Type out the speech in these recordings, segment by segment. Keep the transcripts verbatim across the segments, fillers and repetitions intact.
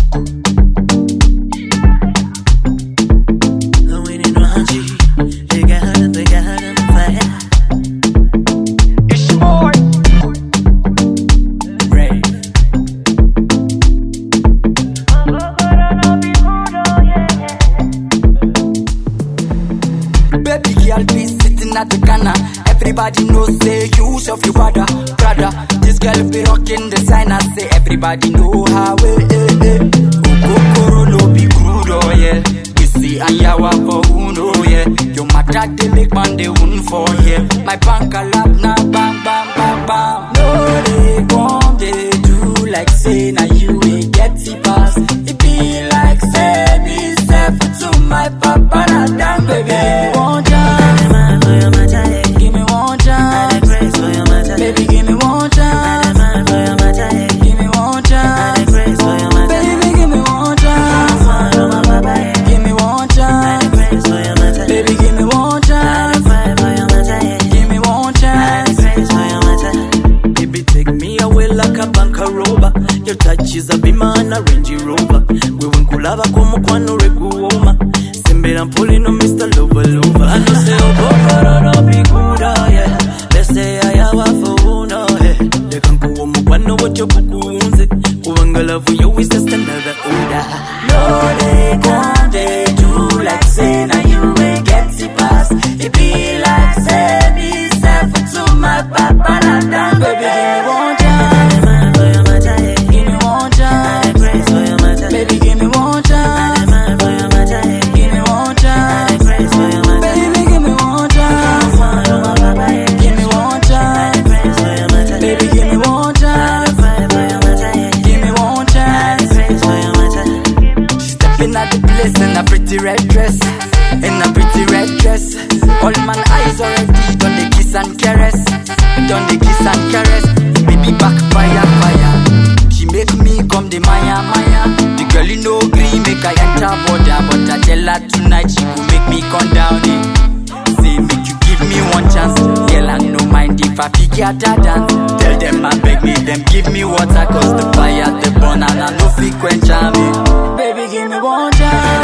Baby girl be sitting at the corner. Everybody knows say you shove your brother, brother. This girl be rocking designer. Say everybody know how it is. Ukokoro no be crude, oh yeah. We see Anyawa for uno, yeah. Your matter they make man they win for yeah. My bank a lap na bam bam bam bam. No they come they do like say now you ain't get it pass. It be like say me self to my papa na damn baby. Your touch is a bima and a Range Rover. We won't kulava como kwano rekuoma. Sembera pulling on Mister Lover Lover. I know say oh go no be good yeah. Let's say I have a phone yeah. They can go mo kwano what your bukunze. Kuangala for you is just another order. No they come they do like say now you ain't get it pass. It be like say me self to my papa na damn baby. In a pretty red dress, in a pretty red dress. All man eyes already done the kiss and caress, done the kiss and caress. Baby back fire fire. She make me come the Maya Maya. The girl you know green make I enter border, but I tell her tonight she go make me come down it. Say make you give me one chance, girl I no mind if I figure her dance. Tell them I beg me, them give me water, cause the fire the burn and I no fit quench me. Baby give me one chance.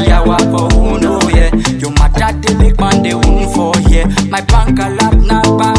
My bank a lap now,